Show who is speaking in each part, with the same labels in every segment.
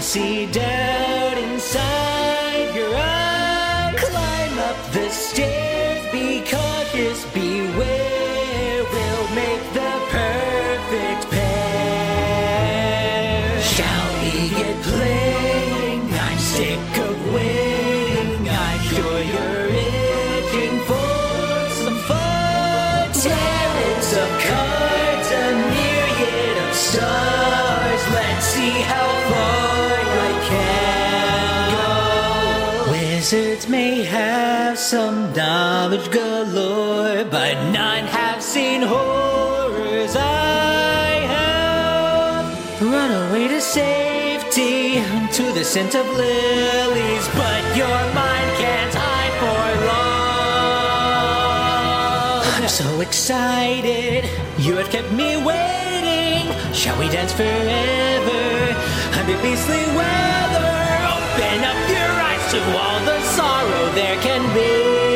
Speaker 1: see doubt inside your eyes. Climb up the stairs, be cautious, beware. We'll make the perfect pair. Shall we get playing? I'm sick of waiting. I'm sure you're itching for some fun. Talents of cards, a myriad of stars. Let's see how far I can go. Wizards may have some knowledge galore, but none have seen horrors I have. Run away to safety, to the scent of lilies, but your mind can't hide for long. I'm so excited, you have kept me waiting. Shall we dance forever under beastly weather? Open up your eyes to all the sorrow there can be.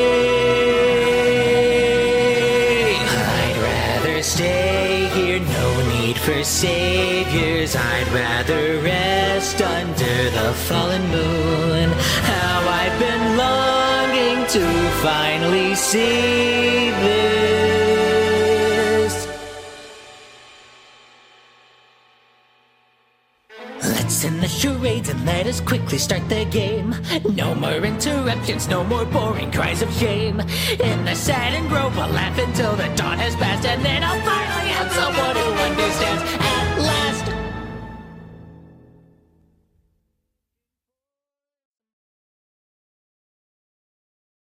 Speaker 1: I'd rather stay here, no need for saviors. I'd rather rest under the fallen moon. How I've been longing to finally see this. Let's end the charades and let us quickly start the game. No more interruptions, no more boring cries of shame. In the saddened grove, I'll laugh until the dawn has passed, and then I'll